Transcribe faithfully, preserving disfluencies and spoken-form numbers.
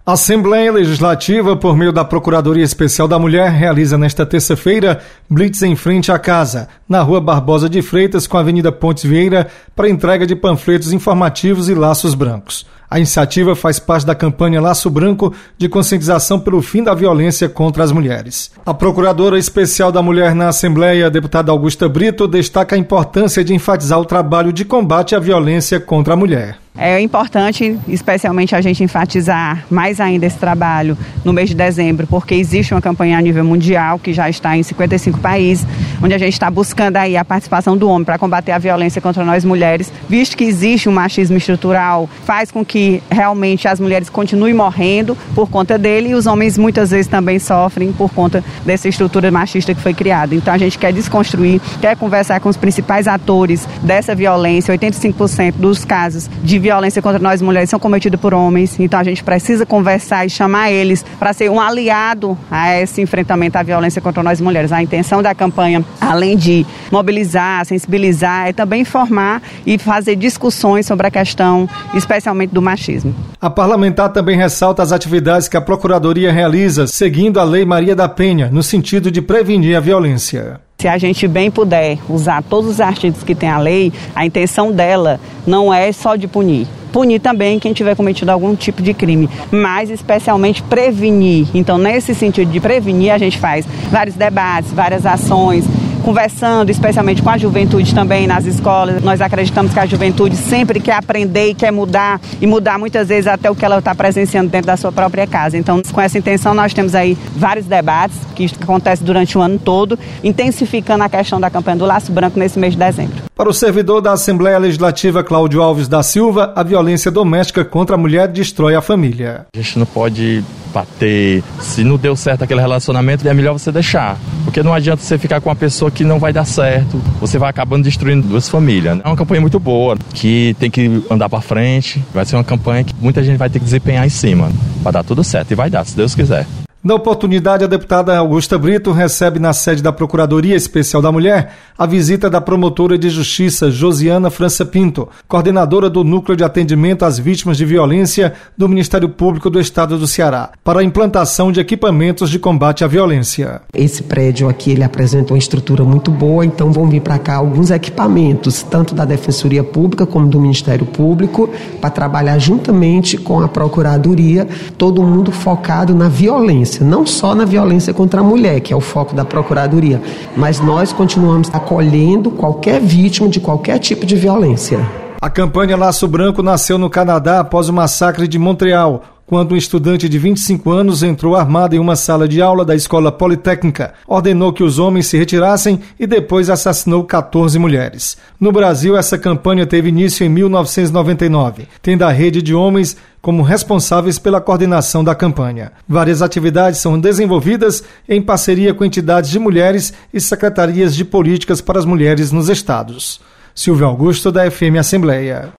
A Assembleia Legislativa, por meio da Procuradoria Especial da Mulher, realiza nesta terça-feira blitz em frente à casa, na Rua Barbosa de Freitas com a Avenida Pontes Vieira, para entrega de panfletos informativos e laços brancos. A iniciativa faz parte da campanha Laço Branco de conscientização pelo fim da violência contra as mulheres. A Procuradora Especial da Mulher na Assembleia, a deputada Augusta Brito, destaca a importância de enfatizar o trabalho de combate à violência contra a mulher. É importante, especialmente, a gente enfatizar mais ainda esse trabalho no mês de dezembro, porque existe uma campanha a nível mundial que já está em cinquenta e cinco países, onde a gente está buscando aí a participação do homem para combater a violência contra nós mulheres, visto que existe um machismo estrutural, faz com que realmente as mulheres continuem morrendo por conta dele e os homens muitas vezes também sofrem por conta dessa estrutura machista que foi criada. Então a gente quer desconstruir, quer conversar com os principais atores dessa violência. Oitenta e cinco por cento dos casos de violência contra nós mulheres são cometidos por homens, então a gente precisa conversar e chamar eles para ser um aliado a esse enfrentamento à violência contra nós mulheres. A intenção da campanha, além de mobilizar, sensibilizar, é também informar e fazer discussões sobre a questão, especialmente do machismo. A parlamentar também ressalta as atividades que a Procuradoria realiza, seguindo a Lei Maria da Penha, no sentido de prevenir a violência. Se a gente bem puder usar todos os artigos que tem a lei, a intenção dela não é só de punir. Punir também quem tiver cometido algum tipo de crime, mas especialmente prevenir. Então, nesse sentido de prevenir, a gente faz vários debates, várias ações, conversando especialmente com a juventude também nas escolas. Nós acreditamos que a juventude sempre quer aprender e quer mudar, e mudar muitas vezes até o que ela está presenciando dentro da sua própria casa. Então, com essa intenção, nós temos aí vários debates que acontecem durante o ano todo, intensificando a questão da campanha do Laço Branco nesse mês de dezembro. Para o servidor da Assembleia Legislativa, Cláudio Alves da Silva, a violência doméstica contra a mulher destrói a família. A gente não pode bater. Se não deu certo aquele relacionamento, é melhor você deixar. Porque não adianta você ficar com uma pessoa que não vai dar certo. Você vai acabando destruindo duas famílias. É uma campanha muito boa, que tem que andar para frente. Vai ser uma campanha que muita gente vai ter que desempenhar em cima. Vai dar tudo certo. E vai dar, se Deus quiser. Na oportunidade, a deputada Augusta Brito recebe na sede da Procuradoria Especial da Mulher a visita da promotora de Justiça Josiana França Pinto, coordenadora do Núcleo de Atendimento às Vítimas de Violência do Ministério Público do Estado do Ceará, para a implantação de equipamentos de combate à violência. Esse prédio aqui, ele apresenta uma estrutura muito boa, então vão vir para cá alguns equipamentos, tanto da Defensoria Pública como do Ministério Público, para trabalhar juntamente com a Procuradoria, todo mundo focado na violência. Não só na violência contra a mulher, que é o foco da Procuradoria, mas nós continuamos acolhendo qualquer vítima de qualquer tipo de violência. A campanha Laço Branco nasceu no Canadá após o massacre de Montreal, quando um estudante de vinte e cinco anos entrou armado em uma sala de aula da Escola Politécnica, ordenou que os homens se retirassem e depois assassinou quatorze mulheres. No Brasil, essa campanha teve início em mil novecentos e noventa e nove, tendo a rede de homens como responsáveis pela coordenação da campanha. Várias atividades são desenvolvidas em parceria com entidades de mulheres e secretarias de políticas para as mulheres nos estados. Silvio Augusto, da F M Assembleia.